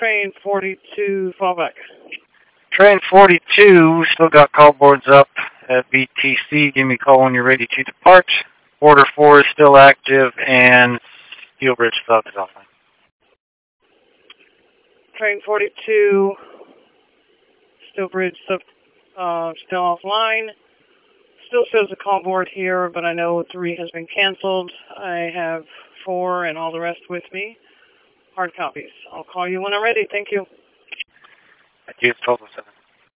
Train 42, fallback. Train 42, still got call boards up at BTC. Give me a call when you're ready to depart. Order 4 is still active, and Steel Bridge South is offline. Train 42, Steel Bridge still offline. Still shows a call board here, but I know 3 has been canceled. I have 4 and all the rest with me. Hard copies. I'll call you when I'm ready. Thank you. Thank you. It's 1207.